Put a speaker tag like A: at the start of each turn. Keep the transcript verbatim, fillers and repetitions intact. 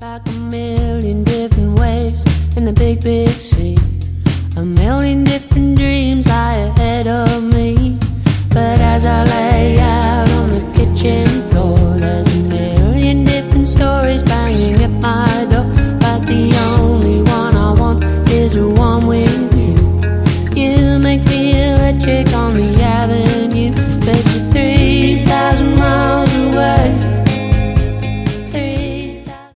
A: Like a million different waves in the big, big sea. A million different